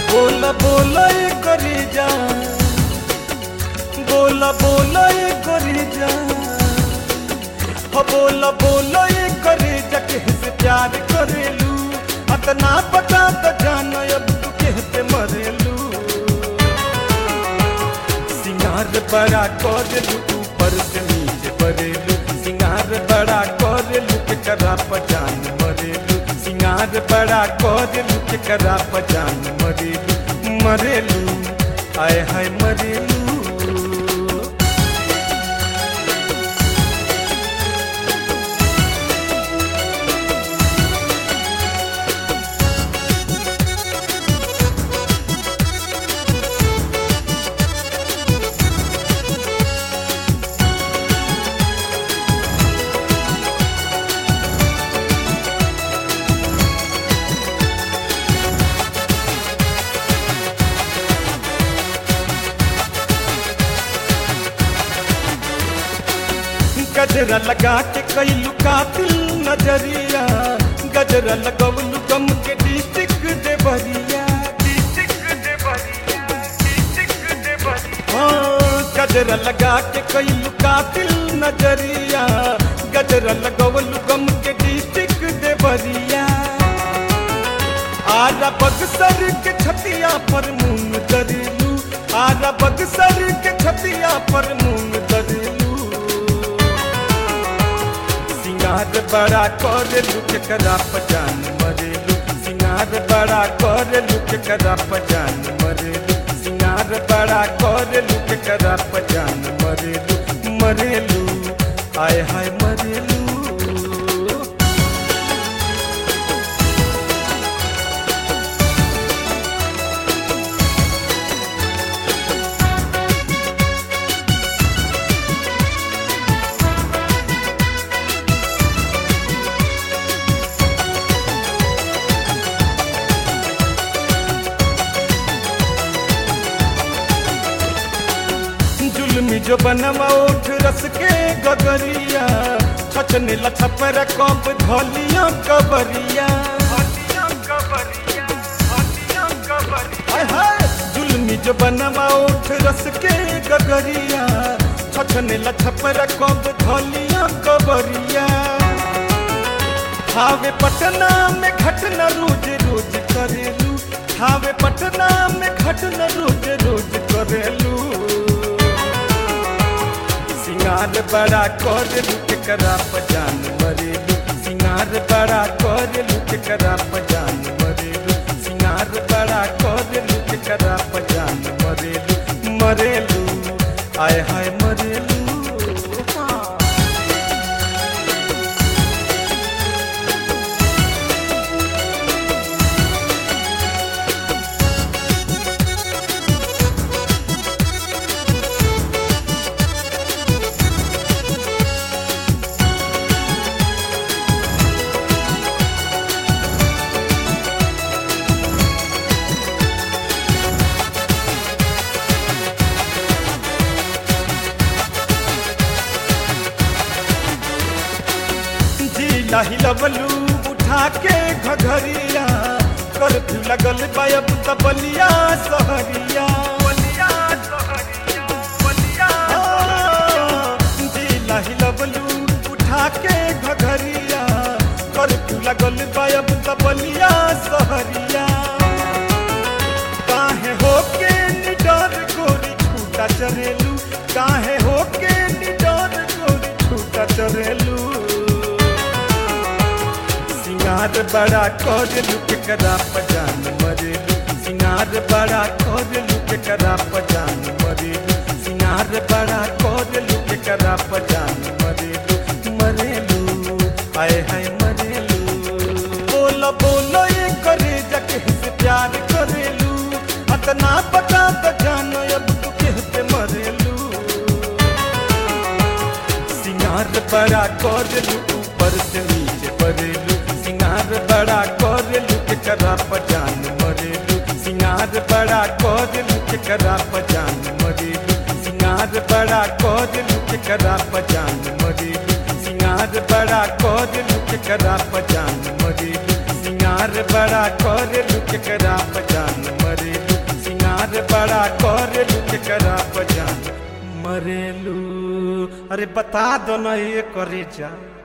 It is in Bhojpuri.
बोला बोला ये करी जा, बोला बोला ये करी जा, हो बोला बोला ये करी जा, किससे प्यार करेलू अतना पता तो जान अब तू कहते मरेलू। सिंगार बड़ा करेलू ऊपर से नीचे परेलू, सिंगार बड़ा करेलू के करा पजान मरेलू, सिंगार बड़ा करेलू के करा पजान मरेलू, मरेलू आए हाय मरेलू। गजरा लगा के कैलू कातिल नजरिया, गजरा लगवलू गम के डिस्ट्रिक्ट देवरिया, हाँ गजरा लगा के कैलू कातिल नजरिया, गजरा लगवलू गम के डिस्ट्रिक्ट देवरिया। आरा बक्सर के छतिया पर मून दरिलू, आरा बक्सर के छतिया पर मून दरिलू। सिंगार बड़ा करेलू के करा पजान मरेलू, सिंगार बड़ा करेलू के करा पजान मरेलू, सिंगार बड़ा करेलू के करा पजान मरेलू, मरेलू आए हाय मरेलू। जो बनवा उठ रस के गगरिया, छचने लछपर कप धलिया कबरिया, जुल्मी जो बनवा उठ रस के गगरिया, छचने लछपर कप धलिया कबरिया। हावे पटना में घटना रोज रोज करेलू, हावे पटना में घटना रोज रोज करेलू। सिंगार बड़ा करेलू के करा पजान मरेलू, सिंगार बड़ा करेलू के करा पजान मरेलू, सिंगार बड़ा करेलू के करा पजान मरेलू, मरेलू आए हाय मरेलू। हिलवलू उठा के घघरिया, कर्फ्यू लगल बायब तबलिया सहरिया, जिला हिलवलू उठा के घघरिया, कर्फ्यू लगल बायब तबलिया सहरिया। काहे होके निडर गोरी छूटा चरेलू, काहे होके निडर गोरी छूटा चरेलू। सिंगार बड़ा करेलू के करा पजान मरेलू, सिंगार बड़ा करेलू के करा पजान मरेलू, सिंगार बड़ा करेलू के करा पजान मरेलू, मरेलू आए हाय मरेलू। बोला बोला ये करे जा किससे प्यार करेलू अतना पता तो जान अब तू कहते मरेलू। सिंगार बड़ा करेलू ऊपर से नीचे परेलू, सिंगार बड़ा करेलू के करा पजान मरेलू, सिंगार बड़ा करेलू के करा पजान मरेलू, सिंगार बड़ा करेलू के करा पजान मरेलू, सिंगार बड़ा करेलू के करा पजान मरेलू, सिंगार बड़ा करेलू केकरा पजान मरेलू सिंगार बड़ा करेलू केकरा पजान मरेलू। अरे बता दो ना ये करे जा।